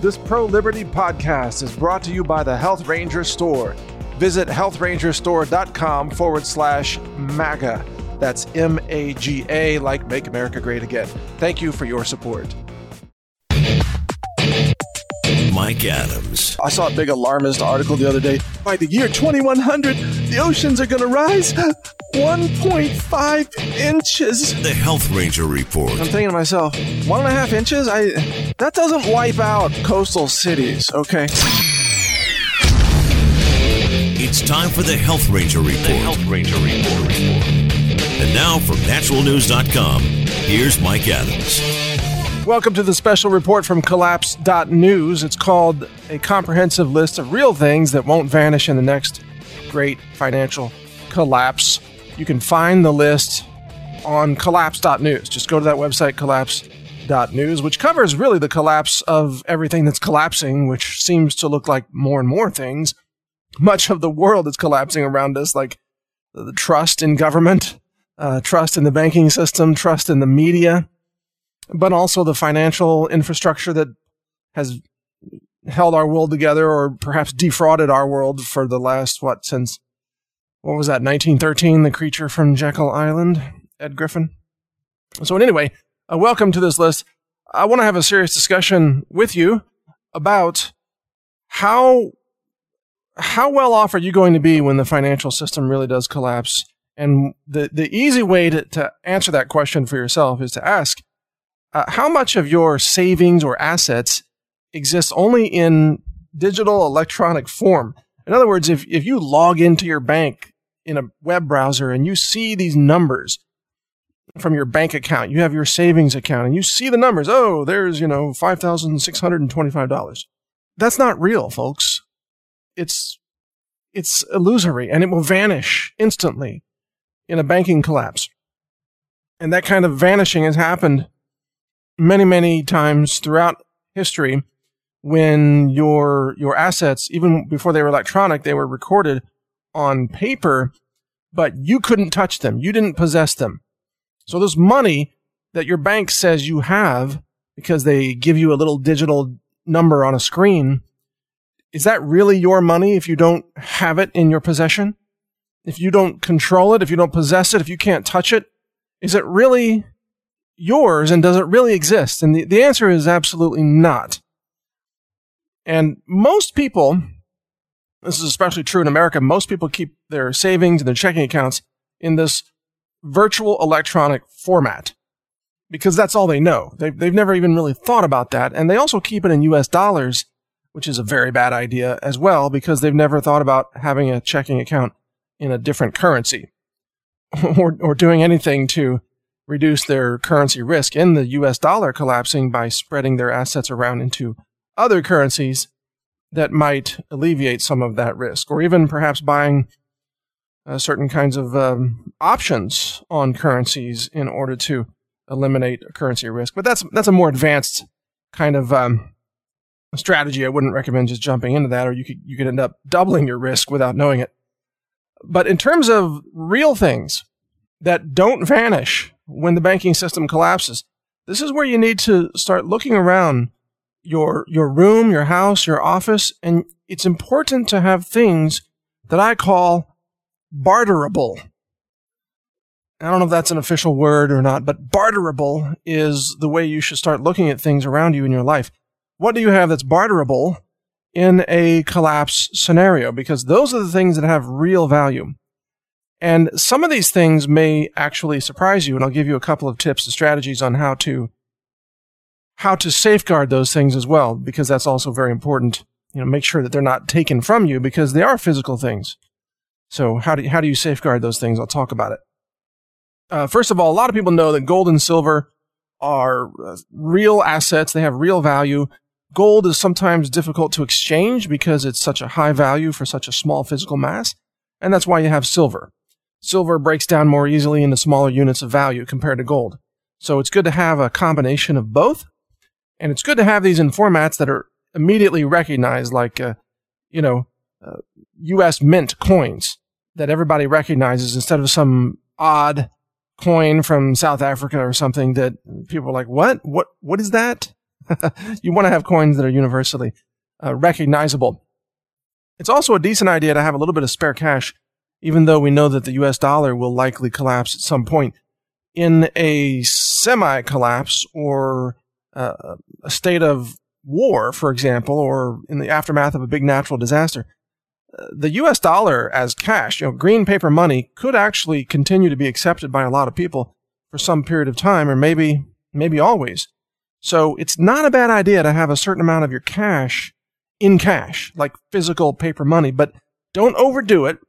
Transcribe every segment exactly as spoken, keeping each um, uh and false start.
This pro-liberty podcast is brought to you by the Health Ranger Store. Visit health ranger store dot com forward slash MAGA. That's M A G A, like Make America Great Again. Thank you for your support. Mike Adams. I saw a big alarmist article the other day. By the year twenty-one hundred, the oceans are going to rise one point five inches. The Health Ranger Report. I'm thinking to myself, one and a half inches? I that doesn't wipe out coastal cities, okay? It's time for the Health Ranger Report. The Health Ranger Report. And now from natural news dot com, here's Mike Adams. Welcome to the special report from collapse dot news. It's called A Comprehensive List of Real Things That Won't Vanish in the Next Great Financial Collapse. You can find the list on collapse dot news. Just go to that website, collapse dot news, which covers really the collapse of everything that's collapsing, which seems to look like more and more things. Much of the world is collapsing around us, like the trust in government, uh, trust in the banking system, trust in the media, but also the financial infrastructure that has held our world together or perhaps defrauded our world for the last, what, since, what was that, nineteen thirteen, the creature from Jekyll Island, Ed Griffin? So anyway, uh, welcome to this list. I want to have a serious discussion with you about how, how well off are you going to be when the financial system really does collapse? And the, the easy way to, to answer that question for yourself is to ask, Uh, how much of your savings or assets exists only in digital electronic form? In other words, if, if you log into your bank in a web browser and you see these numbers from your bank account, you have your savings account and you see the numbers, oh, there's, you know, five thousand six hundred twenty-five dollars. That's not real, folks. It's, it's illusory and it will vanish instantly in a banking collapse. And that kind of vanishing has happened many, many times throughout history when your your assets, even before they were electronic, they were recorded on paper, but you couldn't touch them. You didn't possess them. So this money that your bank says you have because they give you a little digital number on a screen, is that really your money if you don't have it in your possession? If you don't control it, if you don't possess it, if you can't touch it, is it really yours, and does it really exist? And the, the answer is absolutely not. And most people, this is especially true in America, most people keep their savings and their checking accounts in this virtual electronic format because that's all they know. They've, they've never even really thought about that. And they also keep it in U S dollars, which is a very bad idea as well because they've never thought about having a checking account in a different currency or, or doing anything to reduce their currency risk in the U S dollar collapsing by spreading their assets around into other currencies that might alleviate some of that risk, or even perhaps buying uh, certain kinds of um, options on currencies in order to eliminate currency risk. But that's that's a more advanced kind of um, strategy. I wouldn't recommend just jumping into that, or you could you could end up doubling your risk without knowing it. But in terms of real things that don't vanish when the banking system collapses, this is where you need to start looking around your your room, your house, your office, and it's important to have things that I call barterable. I don't know if that's an official word or not, but barterable is the way you should start looking at things around you in your life. What do you have that's barterable in a collapse scenario? Because those are the things that have real value. And some of these things may actually surprise you, and I'll give you a couple of tips and strategies on how to how to safeguard those things as well, because that's also very important. You know, make sure that they're not taken from you because they are physical things. So how do you, how do you safeguard those things? I'll talk about it. Uh, first of all, a lot of people know that gold and silver are uh, real assets. They have real value. Gold is sometimes difficult to exchange because it's such a high value for such a small physical mass, and that's why you have silver. Silver breaks down more easily into smaller units of value compared to gold. So it's good to have a combination of both, and it's good to have these in formats that are immediately recognized, like, uh, you know, uh, U S mint coins that everybody recognizes instead of some odd coin from South Africa or something that people are like, what? What? What is that? You want to have coins that are universally uh, recognizable. It's also a decent idea to have a little bit of spare cash, even though we know that the U S dollar will likely collapse at some point. In a semi-collapse or uh, a state of war, for example, or in the aftermath of a big natural disaster, uh, the U S dollar as cash, you know, green paper money, could actually continue to be accepted by a lot of people for some period of time, or maybe maybe always. So it's not a bad idea to have a certain amount of your cash in cash, like physical paper money, but don't overdo it,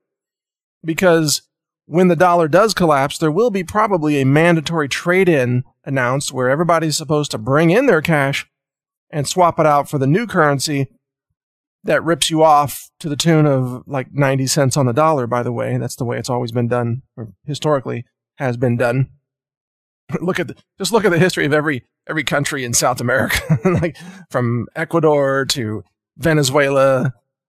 because when the dollar does collapse, there will be probably a mandatory trade-in announced where everybody's supposed to bring in their cash and swap it out for the new currency that rips you off to the tune of like ninety cents on the dollar, by the way. That's the way it's always been done, or historically has been done. Look at the, just look at the history of every every country in South America, like from Ecuador to Venezuela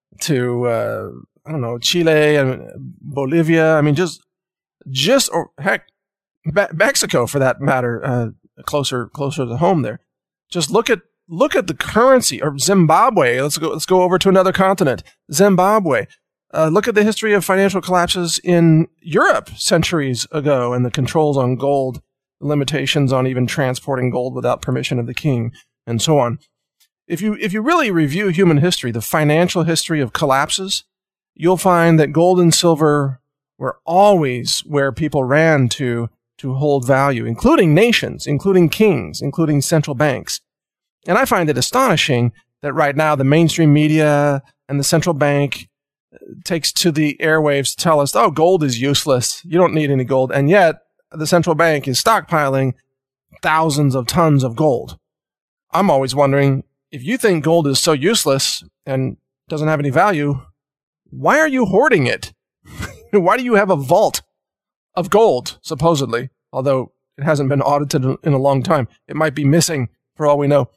to uh, I don't know, Chile and Bolivia. I mean, just just or heck, Be- Mexico for that matter, uh, closer closer to home there. Just look at look at the currency, or Zimbabwe. Let's go let's go over to another continent, Zimbabwe. Uh, look at the history of financial collapses in Europe centuries ago, and the controls on gold, limitations on even transporting gold without permission of the king, and so on. If you if you really review human history, the financial history of collapses, you'll find that gold and silver were always where people ran to to hold value, including nations, including kings, including central banks. And I find it astonishing that right now the mainstream media and the central bank takes to the airwaves to tell us, oh, gold is useless. You don't need any gold. And yet the central bank is stockpiling thousands of tons of gold. I'm always wondering, if you think gold is so useless and doesn't have any value, why are you hoarding it? Why do you have a vault of gold, supposedly? Although it hasn't been audited in a long time. It might be missing, for all we know.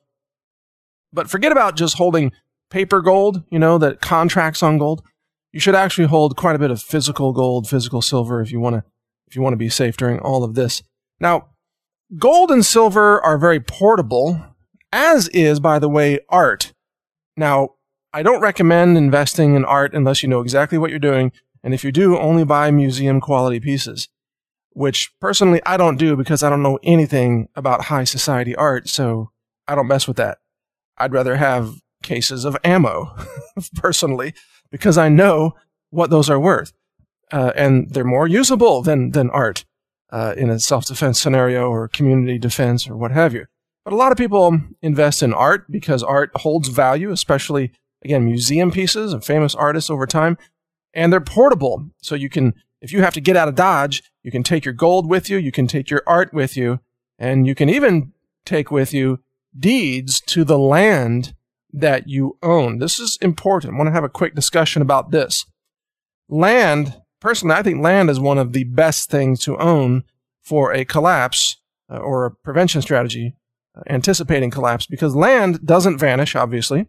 But forget about just holding paper gold, you know, that contracts on gold. You should actually hold quite a bit of physical gold, physical silver, if you want to if you want to be safe during all of this. Now, gold and silver are very portable, as is, by the way, art. Now, I don't recommend investing in art unless you know exactly what you're doing, and if you do, only buy museum quality pieces, which personally I don't do because I don't know anything about high society art, so I don't mess with that. I'd rather have cases of ammo, personally, because I know what those are worth, uh, and they're more usable than than art uh, in a self-defense scenario or community defense or what have you. But a lot of people invest in art because art holds value, especially, again, museum pieces of famous artists over time, and they're portable. So you can, if you have to get out of Dodge, you can take your gold with you, you can take your art with you, and you can even take with you deeds to the land that you own. This is important. I want to have a quick discussion about this. Land, personally, I think land is one of the best things to own for a collapse uh, or a prevention strategy, uh, anticipating collapse, because land doesn't vanish, obviously.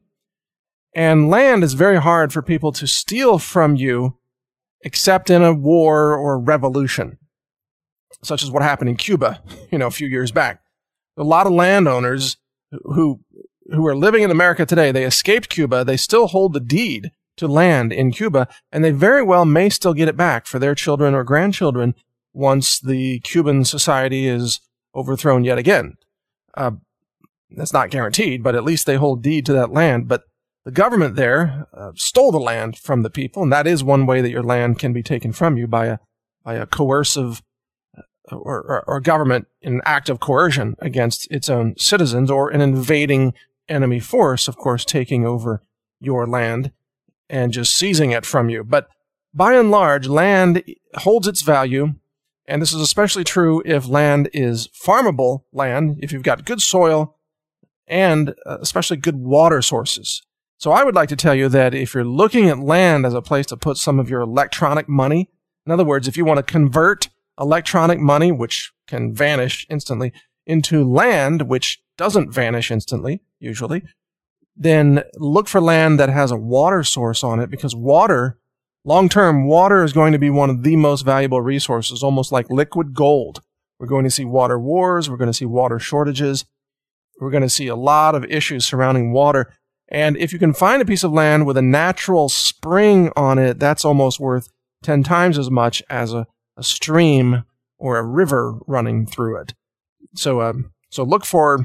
And land is very hard for people to steal from you, except in a war or revolution, such as what happened in Cuba, you know, a few years back. A lot of landowners who who are living in America today, they escaped Cuba, they still hold the deed to land in Cuba, and they very well may still get it back for their children or grandchildren once the Cuban society is overthrown yet again. Uh, that's not guaranteed, but at least they hold deed to that land. But the government there uh, stole the land from the people, and that is one way that your land can be taken from you by a by a coercive or, or, or government in an act of coercion against its own citizens, or an invading enemy force, of course, taking over your land and just seizing it from you. But by and large, land holds its value, and this is especially true if land is farmable land, if you've got good soil and uh, especially good water sources. So I would like to tell you that if you're looking at land as a place to put some of your electronic money, in other words, if you want to convert electronic money, which can vanish instantly, into land, which doesn't vanish instantly, usually, then look for land that has a water source on it, because water, long-term, water is going to be one of the most valuable resources, almost like liquid gold. We're going to see water wars, we're going to see water shortages, we're going to see a lot of issues surrounding water. And if you can find a piece of land with a natural spring on it, that's almost worth ten times as much as a, a stream or a river running through it. So, um, so look for,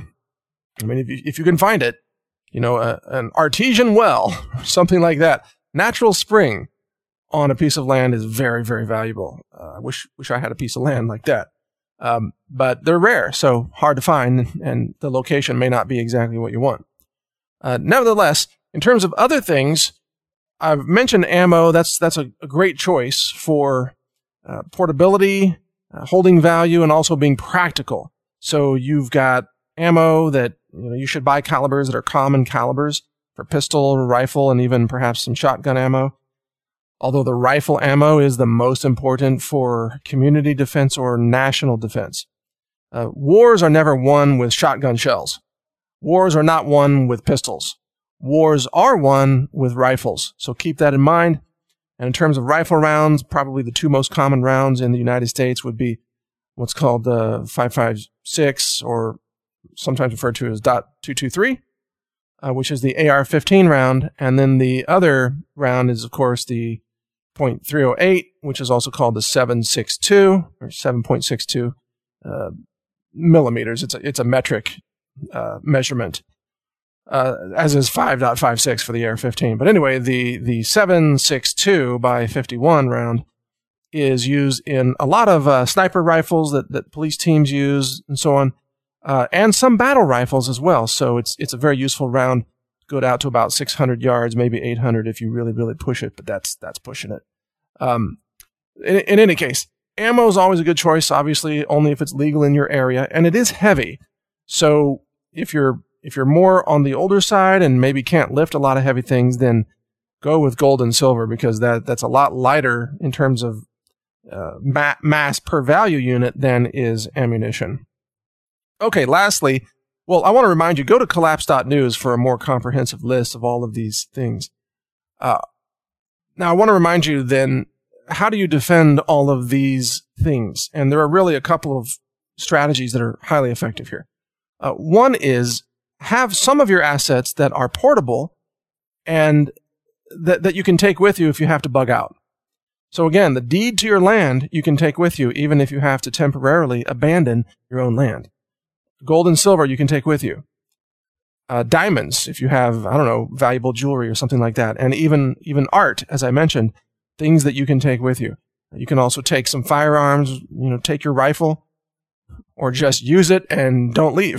I mean, if you, if you can find it, you know, a, an artesian well, something like that, natural spring on a piece of land is very, very valuable. Uh, I wish, wish I had a piece of land like that. Um, but they're rare, so hard to find, and the location may not be exactly what you want. Uh, nevertheless, in terms of other things, I've mentioned ammo. That's that's a, a great choice for uh, portability, uh, holding value, and also being practical. So you've got ammo that, you know, you should buy calibers that are common calibers for pistol, rifle, and even perhaps some shotgun ammo. Although the rifle ammo is the most important for community defense or national defense. Uh, wars are never won with shotgun shells. Wars are not won with pistols. Wars are won with rifles. So keep that in mind. And in terms of rifle rounds, probably the two most common rounds in the United States would be what's called the five five six, or sometimes referred to as dot two two three, uh, which is the A R fifteen round. And then the other round is, of course, the point three oh eight, which is also called the seven six two or seven point six two uh, millimeters. It's a, it's a metric uh, measurement, uh, as is five point five six for the A R fifteen. But anyway, the, the seven six two by fifty-one round is used in a lot of uh, sniper rifles that, that police teams use and so on, uh, and some battle rifles as well. So it's it's a very useful round. Good out to about six hundred yards, maybe eight hundred if you really, really push it, but that's that's pushing it. Um, in, in any case, ammo is always a good choice, obviously, only if it's legal in your area, and it is heavy. So if you're if you're more on the older side and maybe can't lift a lot of heavy things, then go with gold and silver, because that that's a lot lighter in terms of uh, ma- mass per value unit than is ammunition. Okay, lastly, well, I want to remind you, go to collapse dot news for a more comprehensive list of all of these things. Uh, now, I want to remind you then, how do you defend all of these things? And there are really a couple of strategies that are highly effective here. Uh, one is have some of your assets that are portable and that, that you can take with you if you have to bug out. So again, the deed to your land you can take with you, even if you have to temporarily abandon your own land. Gold and silver you can take with you. Uh, diamonds, if you have, I don't know, valuable jewelry or something like that. And even, even art, as I mentioned, things that you can take with you. You can also take some firearms, you know, take your rifle, or just use it and don't leave.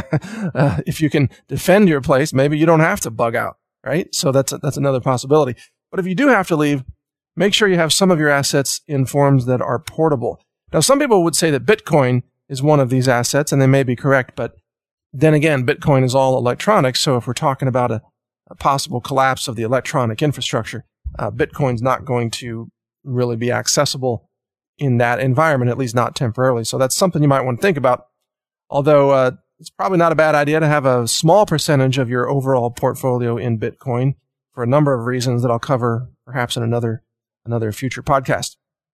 uh, if you can defend your place, maybe you don't have to bug out, right? So that's, a, that's another possibility. But if you do have to leave, make sure you have some of your assets in forms that are portable. Now, some people would say that Bitcoin is one of these assets, and they may be correct, but then again, Bitcoin is all electronic, so if we're talking about a, a possible collapse of the electronic infrastructure, uh, Bitcoin's not going to really be accessible in that environment, at least not temporarily. So that's something you might want to think about, although uh, it's probably not a bad idea to have a small percentage of your overall portfolio in Bitcoin for a number of reasons that I'll cover perhaps in another, another future podcast.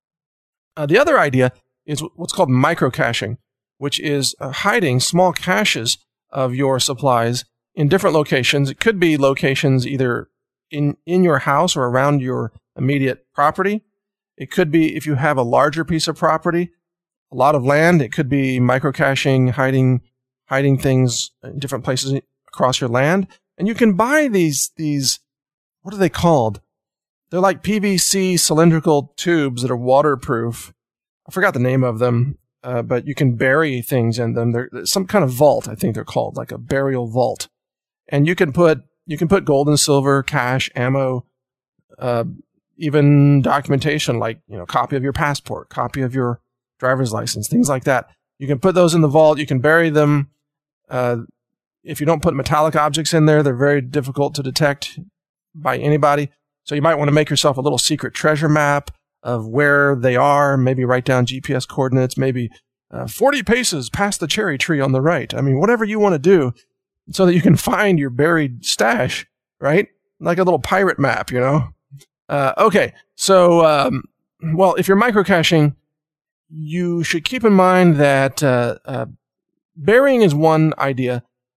Uh, the other idea is what's called microcaching, which is uh, hiding small caches of your supplies in different locations. It could be locations either in, in your house or around your immediate property. It could be, if you have a larger piece of property, a lot of land, it could be microcaching, hiding, hiding things in different places across your land. And you can buy these, these, what are they called? They're like P V C cylindrical tubes that are waterproof. I forgot the name of them, uh, but you can bury things in them. They're some kind of vault, I think they're called, like a burial vault. And you can put, you can put gold and silver, cash, ammo, uh, even documentation like, you know, copy of your passport, copy of your driver's license, things like that. You can put those in the vault. You can bury them. Uh, if you don't put metallic objects in there, they're very difficult to detect by anybody. So you might want to make yourself a little secret treasure map of where they are, maybe write down G P S coordinates, maybe uh, forty paces past the cherry tree on the right. I mean, whatever you want to do so that you can find your buried stash, right? Like a little pirate map, you know? Uh, okay, so, um, well, if you're microcaching, you should keep in mind that uh, uh, burying is one idea,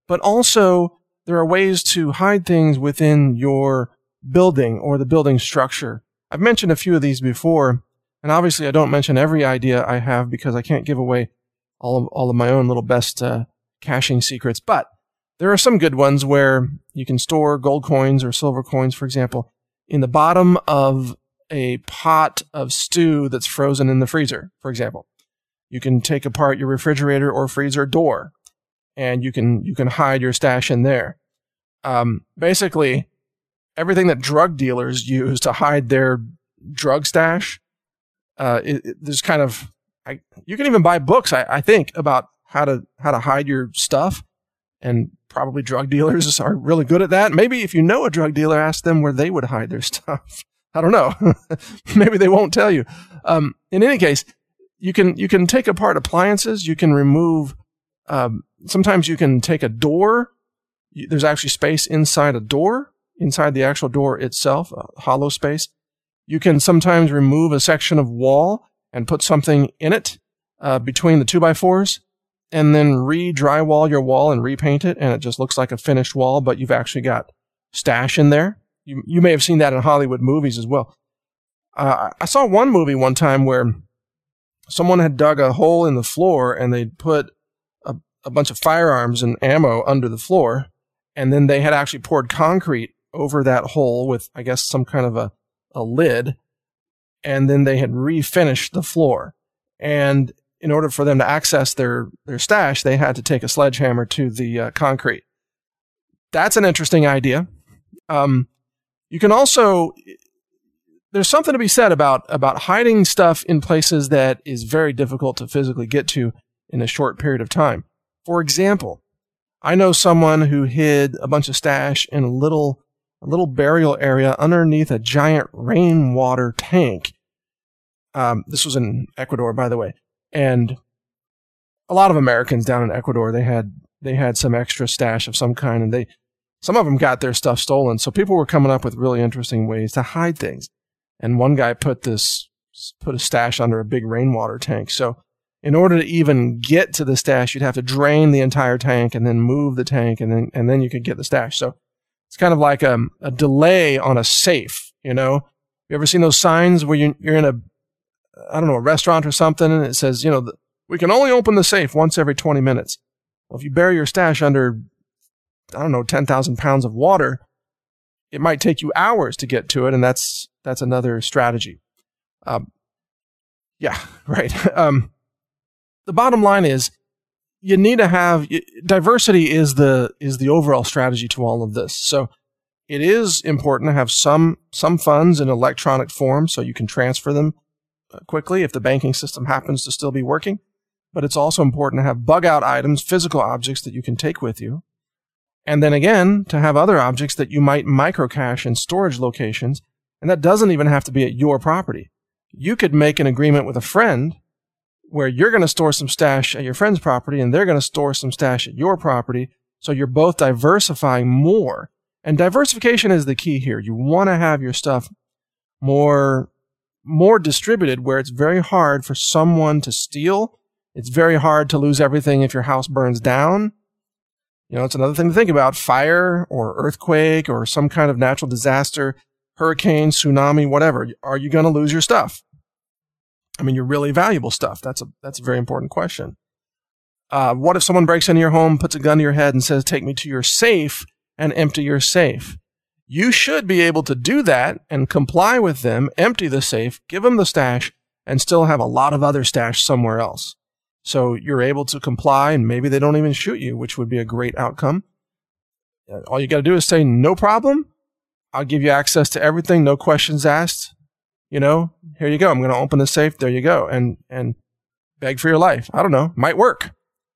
but also there are ways to hide things within your building or the building structure. I've mentioned a few of these before, and obviously I don't mention every idea I have because I can't give away all of, all of my own little best uh, caching secrets, but there are some good ones where you can store gold coins or silver coins, for example, in the bottom of a pot of stew that's frozen in the freezer, for example. You can take apart your refrigerator or freezer door, and you can you can hide your stash in there. Um, basically, everything that drug dealers use to hide their drug stash, uh, it, it, there's kind of I, you can even buy books, I, I think, about how to how to hide your stuff, and probably drug dealers are really good at that. Maybe if you know a drug dealer, ask them where they would hide their stuff. I don't know. Maybe they won't tell you. Um, in any case, you can you can take apart appliances. You can remove. Um, sometimes you can take a door. There's actually space inside a door, inside the actual door itself, a hollow space. You can sometimes remove a section of wall and put something in it uh, between the two by fours, and then re-drywall your wall and repaint it, and it just looks like a finished wall, but you've actually got stash in there. You you may have seen that in Hollywood movies as well. Uh, I saw one movie one time where someone had dug a hole in the floor and they'd put a, a bunch of firearms and ammo under the floor, and then they had actually poured concrete over that hole with, I guess, some kind of a, a lid, and then they had refinished the floor. And in order for them to access their, their stash, they had to take a sledgehammer to the uh, concrete. That's an interesting idea. Um, You can also, there's something to be said about, about hiding stuff in places that is very difficult to physically get to in a short period of time. For example, I know someone who hid a bunch of stash in a little, a little burial area underneath a giant rainwater tank. Um, this was in Ecuador, by the way. And a lot of Americans down in Ecuador, they had, they had some extra stash of some kind, and they, some of them got their stuff stolen, so people were coming up with really interesting ways to hide things. And one guy put this, put a stash under a big rainwater tank. So in order to even get to the stash, you'd have to drain the entire tank and then move the tank, and then and then you could get the stash. So it's kind of like a, a delay on a safe, you know? You ever seen those signs where you, you're in a, I don't know, a restaurant or something, and it says, you know, the, we can only open the safe once every twenty minutes. Well, if you bury your stash under, I don't know, ten thousand pounds of water, it might take you hours to get to it, and that's that's another strategy. Um, yeah, right. Um, the bottom line is, you need to have diversity is the is the overall strategy to all of this. So it is important to have some some funds in electronic form so you can transfer them quickly if the banking system happens to still be working. But it's also important to have bug out items, physical objects that you can take with you. And then again, to have other objects that you might microcache in storage locations. And that doesn't even have to be at your property. You could make an agreement with a friend where you're going to store some stash at your friend's property and they're going to store some stash at your property. So you're both diversifying more. And diversification is the key here. You want to have your stuff more, more distributed where it's very hard for someone to steal. It's very hard to lose everything if your house burns down. You know, it's another thing to think about. Fire or earthquake or some kind of natural disaster, hurricane, tsunami, whatever. Are you going to lose your stuff? I mean, your really valuable stuff. That's a, that's a very important question. Uh, what if someone breaks into your home, puts a gun to your head and says, take me to your safe and empty your safe? You should be able to do that and comply with them, empty the safe, give them the stash, and still have a lot of other stash somewhere else. So you're able to comply, and maybe they don't even shoot you, which would be a great outcome. All you got to do is say, no problem. I'll give you access to everything. No questions asked. You know, here you go. I'm going to open the safe. There you go. And, and beg for your life. I don't know. Might work.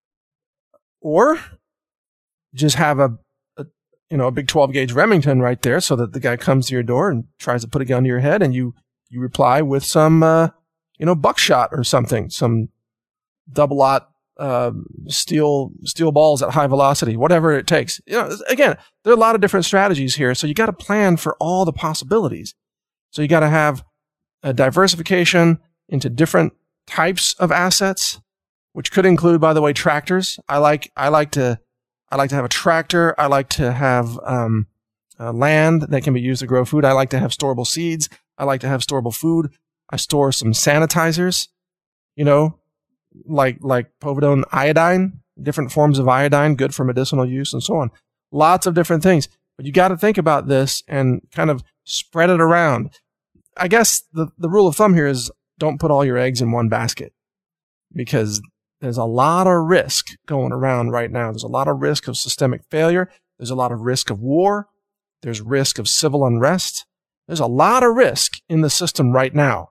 Or just have a, a, you know, a big twelve gauge Remington right there so that the guy comes to your door and tries to put a gun to your head, and you, you reply with some, uh, you know, buckshot or something, some double-aught uh, steel steel balls at high velocity, whatever it takes. You know, again, there are a lot of different strategies here, so you got to plan for all the possibilities. So you got to have a diversification into different types of assets, which could include, by the way, tractors. I like I like to I like to have a tractor. I like to have um, uh, land that can be used to grow food. I like to have storable seeds. I like to have storable food. I store some sanitizers, you know, like like povidone iodine, different forms of iodine, good for medicinal use and so on. Lots of different things. But you got to think about this and kind of spread it around. I guess the, the rule of thumb here is don't put all your eggs in one basket, because there's a lot of risk going around right now. There's a lot of risk of systemic failure. There's a lot of risk of war. There's risk of civil unrest. There's a lot of risk in the system right now.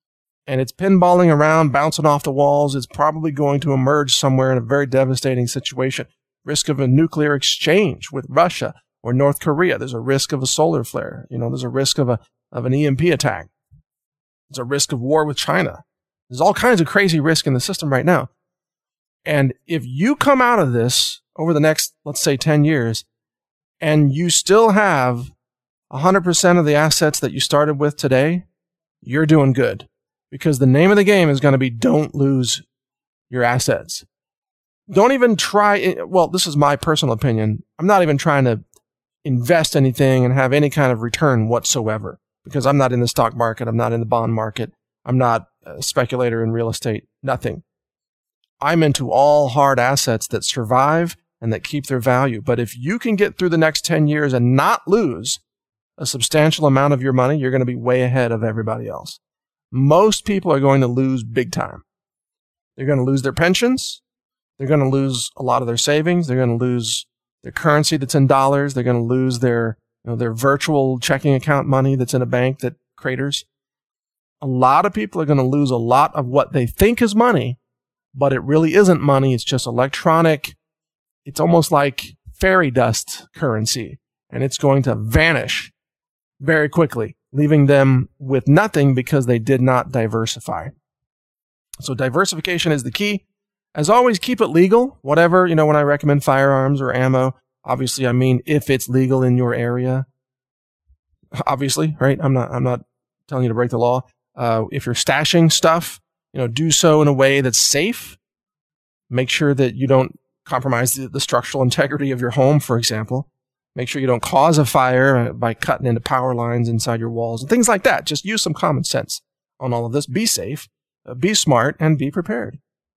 And it's pinballing around, bouncing off the walls. It's probably going to emerge somewhere in a very devastating situation. Risk of a nuclear exchange with Russia or North Korea. There's a risk of a solar flare. You know, there's a risk of a of an E M P attack. There's a risk of war with China. There's all kinds of crazy risk in the system right now. And if you come out of this over the next, let's say, ten years, and you still have one hundred percent of the assets that you started with today, you're doing good. Because the name of the game is going to be don't lose your assets. Don't even try, well, this is my personal opinion. I'm not even trying to invest anything and have any kind of return whatsoever, because I'm not in the stock market. I'm not in the bond market. I'm not a speculator in real estate. Nothing. I'm into all hard assets that survive and that keep their value. But if you can get through the next ten years and not lose a substantial amount of your money, you're going to be way ahead of everybody else. Most people are going to lose big time. They're going to lose their pensions. They're going to lose a lot of their savings. They're going to lose their currency that's in dollars. They're going to lose their, you know, their virtual checking account money that's in a bank that craters. A lot of people are going to lose a lot of what they think is money, but it really isn't money. It's just electronic. It's almost like fairy dust currency, and it's going to vanish very quickly, leaving them with nothing because they did not diversify. So diversification is the key. As always, keep it legal. Whatever, you know, when I recommend firearms or ammo, obviously I mean if it's legal in your area. Obviously, right? I'm not I'm not telling you to break the law. Uh, if you're stashing stuff, you know, do so in a way that's safe. Make sure that you don't compromise the, the structural integrity of your home, for example. Make sure you don't cause a fire by cutting into power lines inside your walls and things like that. Just use some common sense on all of this. Be safe, uh, be smart, and be prepared.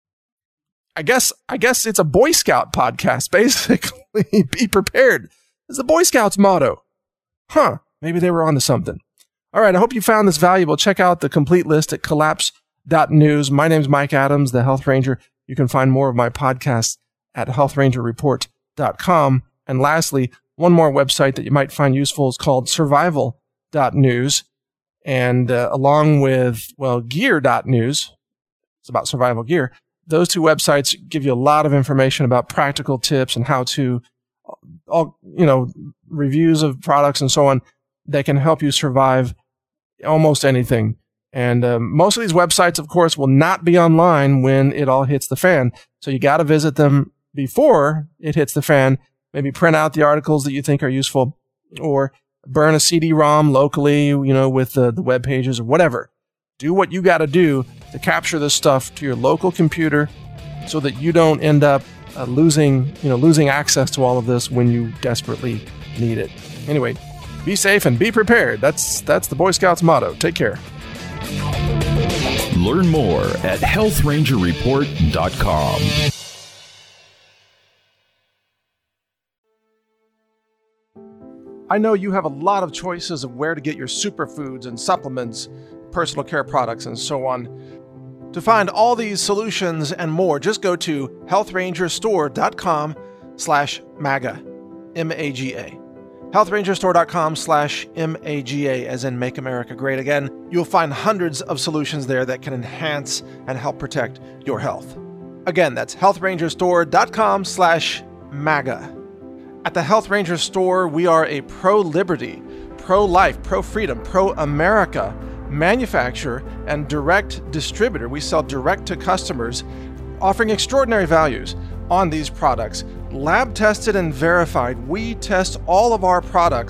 I guess I guess it's a Boy Scout podcast, basically. Be prepared. It's the Boy Scouts motto. Huh. Maybe they were onto something. All right. I hope you found this valuable. Check out the complete list at collapse dot news. My name's Mike Adams, the Health Ranger. You can find more of my podcasts at health ranger report dot com. And lastly, one more website that you might find useful is called survival dot news. And uh, along with, well, gear dot news, it's about survival gear. Those two websites give you a lot of information about practical tips and how to, all, you know, reviews of products and so on that can help you survive almost anything. And uh, most of these websites, of course, will not be online when it all hits the fan. So you got to visit them before it hits the fan. Maybe print out the articles that you think are useful, or burn a C D ROM locally, you know, with the, the web pages or whatever. Do what you got to do to capture this stuff to your local computer so that you don't end up uh, losing, you know, losing access to all of this when you desperately need it. Anyway, be safe and be prepared. That's that's the Boy Scouts motto. Take care. Learn more at health ranger report dot com. I know you have a lot of choices of where to get your superfoods and supplements, personal care products, and so on. To find all these solutions and more, just go to health ranger store dot com slash MAGA, M A G A. health ranger store dot com slash M A G A, as in Make America Great Again. You'll find hundreds of solutions there that can enhance and help protect your health. Again, that's health ranger store dot com slash MAGA. At the Health Ranger Store, we are a pro-liberty, pro-life, pro-freedom, pro-America manufacturer and direct distributor. We sell direct to customers, offering extraordinary values on these products. Lab tested and verified, we test all of our products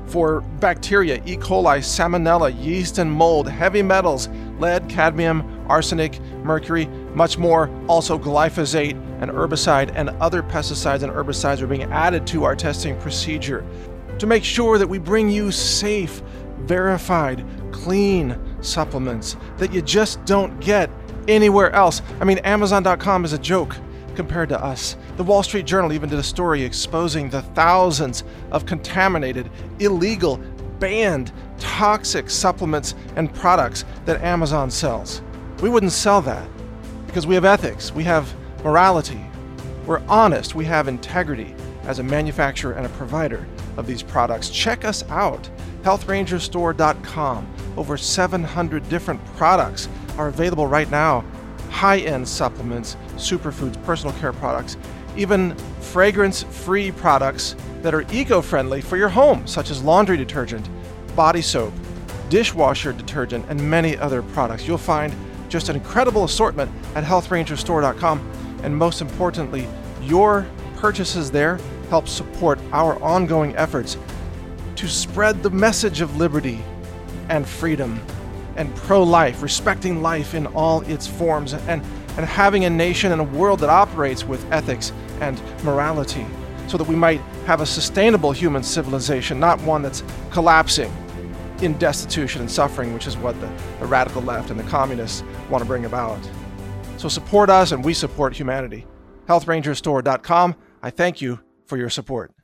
for bacteria, E. coli, salmonella, yeast and mold, heavy metals, lead, cadmium, arsenic, mercury, much more. Also glyphosate, an herbicide, and other pesticides and herbicides are being added to our testing procedure to make sure that we bring you safe, verified, clean supplements that you just don't get anywhere else. I mean, Amazon dot com is a joke compared to us. The Wall Street Journal even did a story exposing the thousands of contaminated, illegal, banned, toxic supplements and products that Amazon sells. We wouldn't sell that because we have ethics, we have morality, we're honest, we have integrity as a manufacturer and a provider of these products. Check us out, health ranger store dot com. Over seven hundred different products are available right now. High-end supplements, superfoods, personal care products, even fragrance-free products that are eco-friendly for your home, such as laundry detergent, body soap, dishwasher detergent, and many other products. You'll find just an incredible assortment at health ranger store dot com. And most importantly, your purchases there help support our ongoing efforts to spread the message of liberty and freedom and pro-life, respecting life in all its forms, and, and having a nation and a world that operates with ethics and morality, so that we might have a sustainable human civilization, not one that's collapsing in destitution and suffering, which is what the, the radical left and the communists want to bring about. So support us and we support humanity. health ranger store dot com. I thank you for your support.